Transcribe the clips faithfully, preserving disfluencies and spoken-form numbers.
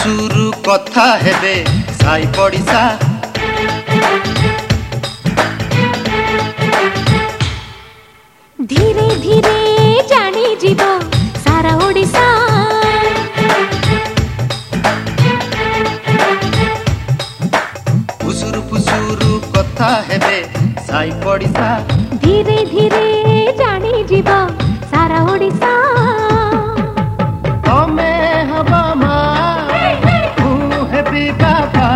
फुसुरु कथा हेबे साई पड़िसा धीरे धीरे जानी जीवो सारा ओडिसा फुसुरु फुसुरु कथा हेबे साई पड़िसा धीरे धीरे जानी जीवो सारा ओडिसा तमे हबा मा मु हेबी बाबा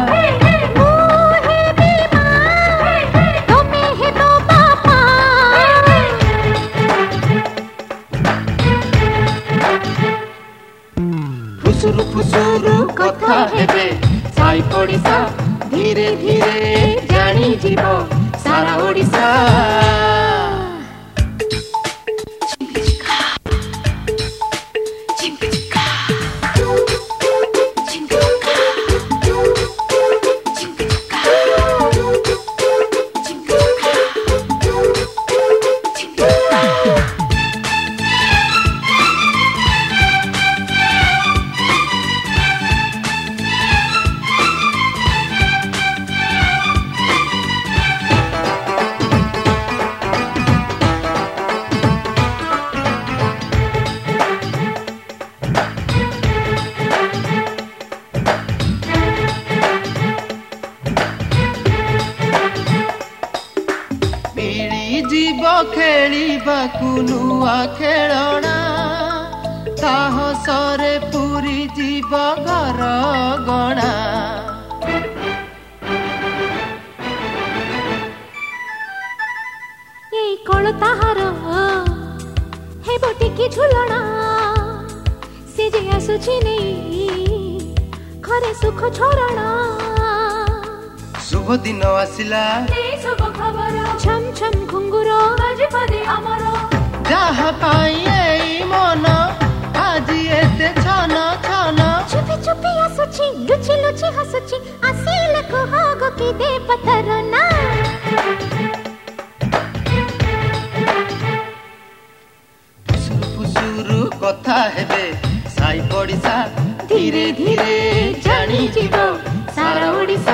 फुसुरु फुसुरु कथा हेबे साई पड़िसा धीरे धीरे जानी जीवो सारा ओडिसा। जीव खेलिबाकु नुआ खेलना साहसरे पूरी जीव घर गणा ये कल ताहार हे बोटी की झुलना से जे आसुची नहीं घरे सुख छोड़ना शुभ दिन आसिला शुभ खबर छम छम घुंगुरो बाजे पदे अमर जहा पाई एई मन आज एते छन छन चुपी चुपी आसुची लुची लुची हसुची आसिल को होगो की दे पत्थर ना फुसुरु फुसुरु कथा हेबे साई पड़िसा धीरे धीरे जानी जीवो सारा ओडिसा।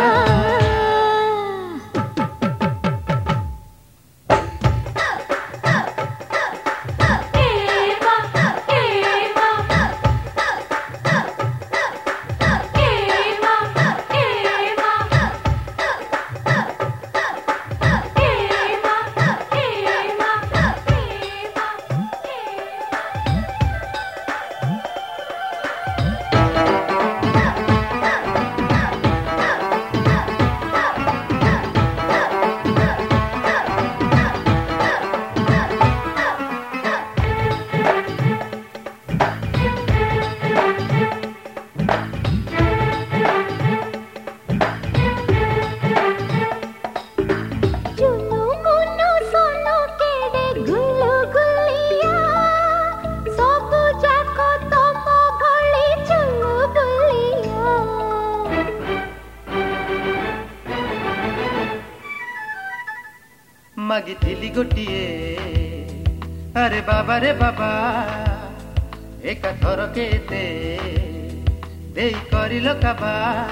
मागिथिली गोटिए अरे बाबा रे बाबा एका थर केते देई करिलो काबा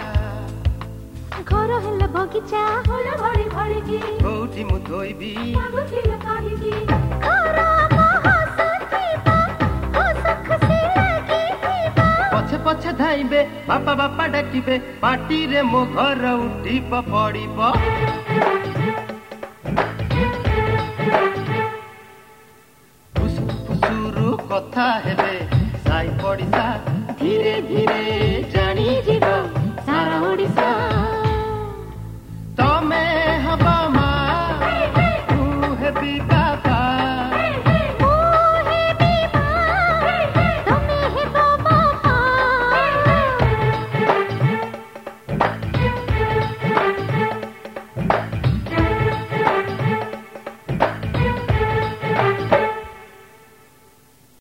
घर हेला बगीचा होला भरी भरी की कोठी मु धोइबी मागुथिलो काढिकी घर महासतीबा ओ सुख से लागिबा पछे पछे धाइबे बापा बापा डाकिबे पाटी रे मो घर उठी पड़िबो कथा हेबे साई पड़िसा धीरे धीरे।